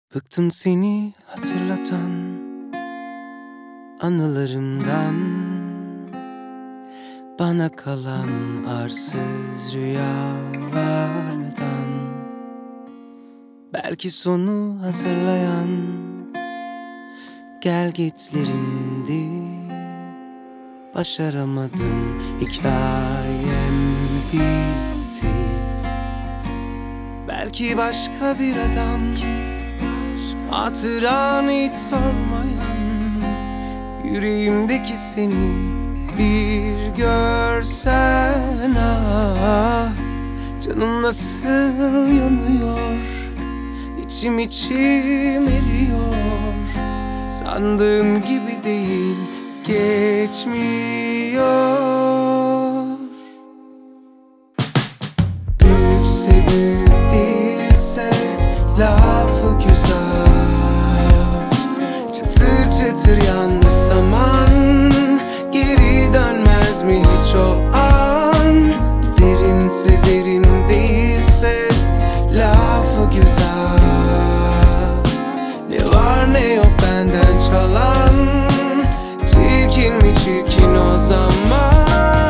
Bıktım seni hatırlatan anılarımdan, bana kalan arsız rüyalardan. Belki sonu hazırlayan gelgitlerindi. Başaramadım, hikayem bitti. Belki başka bir adam, hatıranı hiç sormayan, yüreğimdeki seni bir görsen. Ah, canım nasıl yanıyor, içim eriyor. Sandığın gibi değil, geçmiyor. Büyükse büyük, değilse lafı güzel. Çıtır çıtır yandı saman, geri dönmez mi hiç o an? Derinse derin, değilse lafı güzel. Ne var ne yok benden çalan, çirkin mi çirkin o zaman?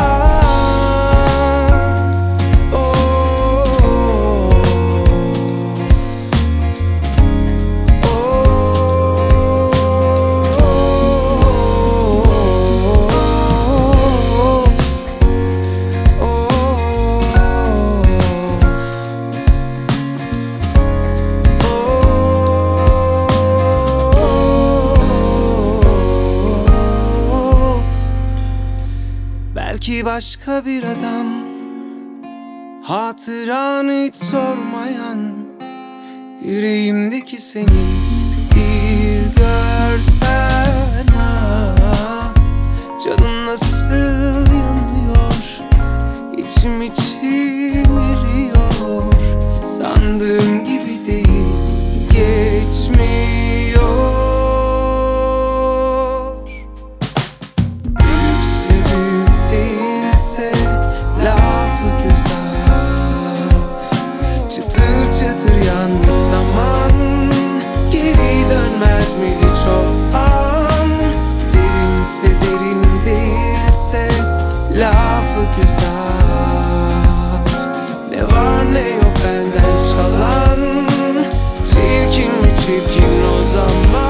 Belki başka bir adam, hatıranı hiç sormayan, yüreğimdeki seni bir görsen. Ah, canım nasıl yanıyor, içim eriyor. Sandığım gibi değil, geçmiyor. Çıtır yandı saman, geri dönmez mi hiç o an? Derinse derin, değilse lafı güzel. Ne var ne yok benden çalan, çirkin mi çirkin o zaman?